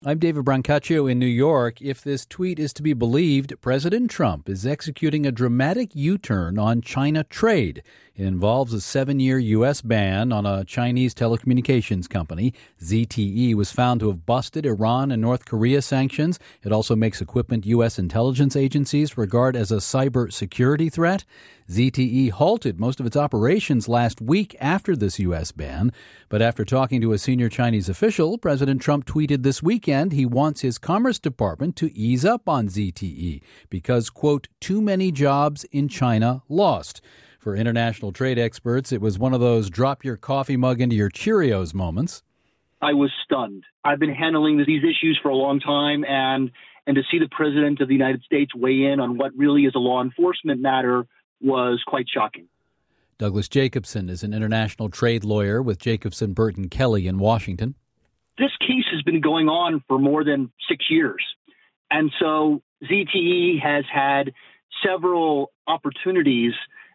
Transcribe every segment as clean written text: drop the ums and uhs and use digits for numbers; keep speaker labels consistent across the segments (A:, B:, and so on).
A: I'm David Brancaccio in New York. If this tweet is to be believed, President Trump is executing a dramatic U-turn on China trade. It involves a 7-year U.S. ban on a Chinese telecommunications company. ZTE was found to have busted Iran and North Korea sanctions. It also makes equipment U.S. intelligence agencies regard as a cyber security threat. ZTE halted most of its operations last week after this U.S. ban. But after talking to a senior Chinese official, President Trump tweeted this weekend he wants his Commerce Department to ease up on ZTE because, quote, too many jobs in China lost. For international trade experts, it was one of those drop your coffee mug into your Cheerios moments.
B: I was stunned. I've been handling these issues for a long time, and to see the President of the United States weigh in on what really is a law enforcement matter was quite shocking.
A: Douglas Jacobson is an international trade lawyer with Jacobson, Burton, Kelly in Washington.
B: This case has been going on for more than 6 years. And so ZTE has had several opportunities,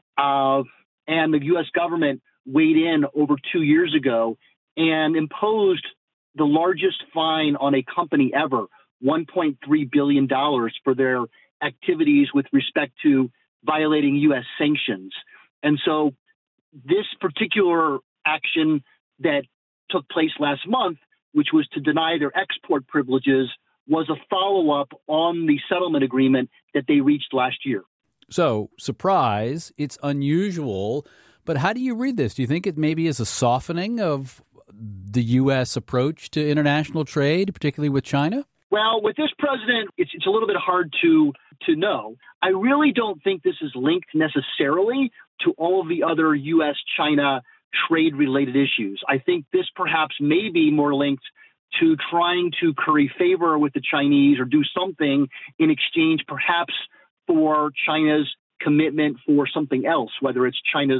B: and the U.S. government weighed in over 2 years ago and imposed the largest fine on a company ever, $1.3 billion for their activities with respect to violating U.S. sanctions. And so this particular action that took place last month, which was to deny their export privileges, was a follow-up on the settlement agreement that they reached last year.
A: So, surprise, it's unusual, but how do you read this? Do you think it maybe is a softening of the U.S. approach to international trade, particularly with China?
B: Well, with this president, it's a little bit hard to know. I really don't think this is linked necessarily to all of the other U.S.-China trade-related issues. I think this perhaps may be more linked to trying to curry favor with the Chinese or do something in exchange perhaps for China's commitment for something else, whether it's China's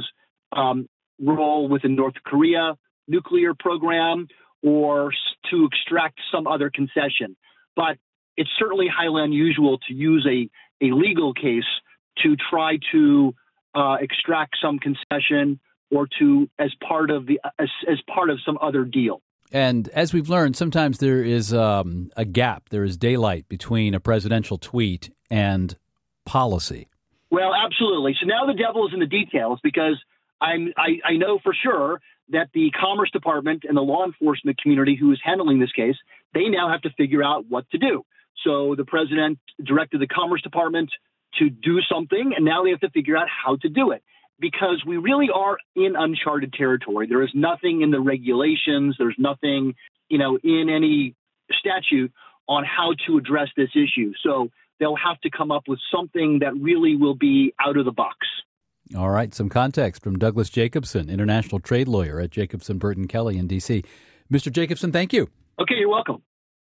B: role with the North Korea nuclear program or to extract some other concession. But it's certainly highly unusual to use a legal case to try to extract some concession or to as part of some other deal.
A: And as we've learned, sometimes there is a gap. There is daylight between a presidential tweet and policy.
B: Well, absolutely. So now the devil is in the details because I know for sure that the Commerce Department and the law enforcement community who is handling this case, they now have to figure out what to do. So the president directed the Commerce Department to do something, and now they have to figure out how to do it because we really are in uncharted territory. There is nothing in the regulations. There's nothing, in any statute on how to address this issue. So they'll have to come up with something that really will be out of the box.
A: All right. Some context from Douglas Jacobson, international trade lawyer at Jacobson, Burton, Kelly in D.C. Mr. Jacobson, thank you.
B: Okay, you're welcome.